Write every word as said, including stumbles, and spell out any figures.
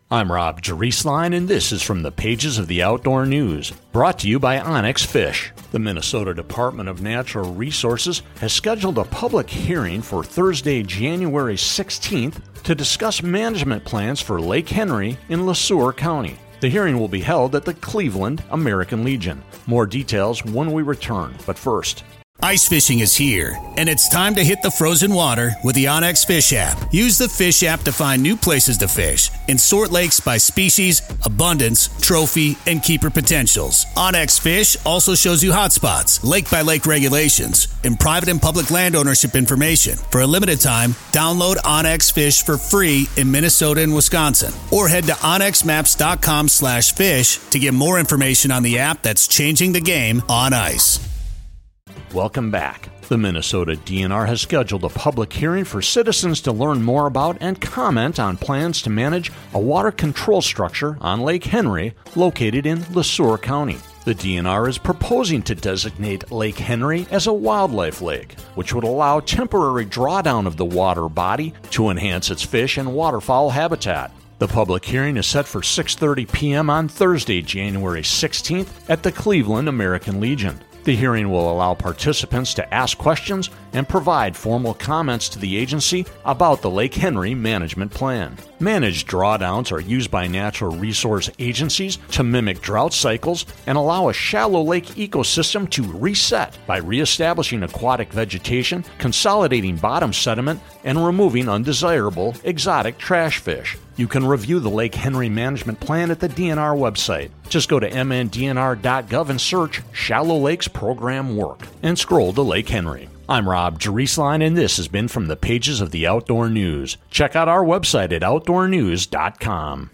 I'm Rob Drieslein, and this is from the pages of the Outdoor News, brought to you by Onyx Fish. The Minnesota Department of Natural Resources has scheduled a public hearing for Thursday, January sixteenth, to discuss management plans for Lake Henry in Le Sueur County. The hearing will be held at the Cleveland American Legion. More details when we return, but first. Ice fishing is here, and it's time to hit the frozen water with the Onyx Fish app. Use the Fish app to find new places to fish and sort lakes by species, abundance, trophy, and keeper potentials. Onyx Fish also shows you hotspots, lake-by-lake regulations, and private and public land ownership information. For a limited time, download Onyx Fish for free in Minnesota and Wisconsin, or head to onyx maps dot com slash fish to get more information on the app that's changing the game on ice. Welcome back. The Minnesota D N R has scheduled a public hearing for citizens to learn more about and comment on plans to manage a water control structure on Lake Henry located in Le Sueur County. The D N R is proposing to designate Lake Henry as a wildlife lake, which would allow temporary drawdown of the water body to enhance its fish and waterfowl habitat. The public hearing is set for six thirty p.m. on Thursday, January sixteenth at the Cleveland American Legion. The hearing will allow participants to ask questions and provide formal comments to the agency about the Lake Henry management plan. Managed drawdowns are used by natural resource agencies to mimic drought cycles and allow a shallow lake ecosystem to reset by reestablishing aquatic vegetation, consolidating bottom sediment, and removing undesirable exotic trash fish. You can review the Lake Henry Management Plan at the D N R website. Just go to m n d n r dot gov and search Shallow Lakes Program Work and scroll to Lake Henry. I'm Rob Drieslein, and this has been from the pages of the Outdoor News. Check out our website at outdoor news dot com.